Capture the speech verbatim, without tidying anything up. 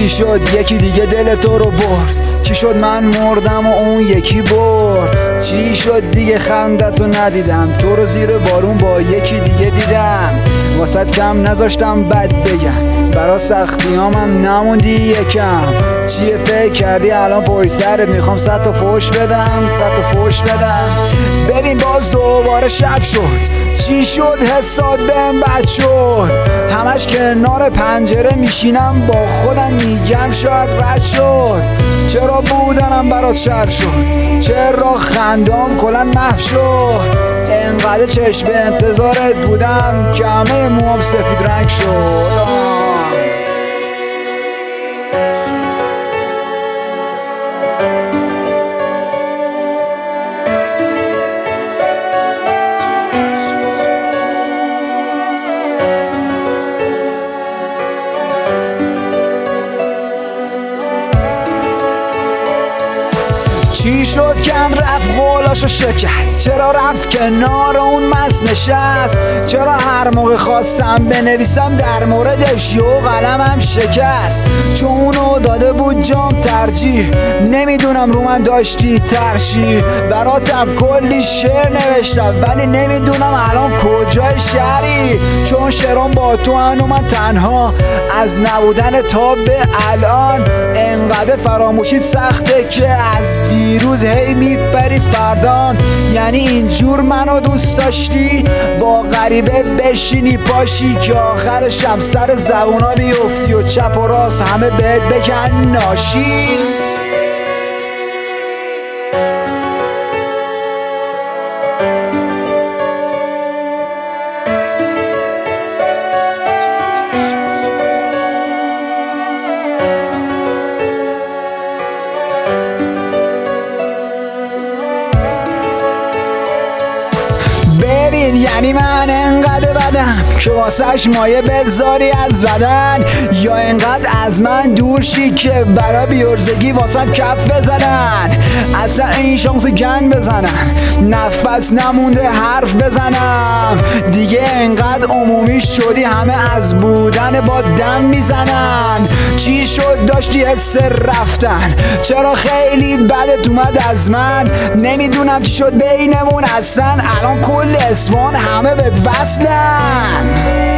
چی شد یکی دیگه دل تو رو برد؟ چی شد من مردم و اون یکی برد؟ چی شد دیگه خندتو ندیدم، تو رو زیر بارون با یکی دیگه دیدم. واسط کم نذاشتم بد بگم، برا سختیامم نموندی یکم. چیه فکر کردی الان پشت سرت میخوام صد تا فوش بدم، صد تا فوش بدم. ببین باز دوباره شب شد، چی شد حسات بهم بد شد؟ همش کنار پنجره میشینم با خودم میگم شاید رد شد. چرا بودنم برات شر شد؟ چرا خندام کلن محو شد؟ انقدر چشم به انتظارت بودم که همه موام سفید رنگ شد. چی شد کن رفت قولاشو شکست؟ چرا رفت کنار اون مس نشست؟ چرا هر موقع خواستم بنویسم در موردش یو قلمم شکست؟ چون اونو داده بود جام ترجیح، نمیدونم رو من داشتی ترشی. براتم کلی شعر نوشتم ولی نمیدونم الان کجای شهری. چون شعرام با تو هن و من تنها، از نبودن تا به الان انقدر فراموشی سخته که از دیروز هی میپری فردان. یعنی اینجور منو دوست داشتی با غریبه بشینی پاشی که آخرشم سر زبونا بیفتی و چپ و راست همه بهت بکن ناشی. یعنی من انقدر بدم که واسش مایه بذاری از بدن، یا انقدر از من دور شی که برا بیورزگی واسم کف بزنن؟ اصلا این شانس گن بزنن، نفس نمونده حرف بزنم دیگه. انقدر عمومی شدی همه از بودن با دم میزنن. چی شد داشتی حس رفتن؟ چرا خیلی بدت اومد از من؟ نمیدونم چی شد بینمون اصلا، الان کل اسوان همه بهت وصلن.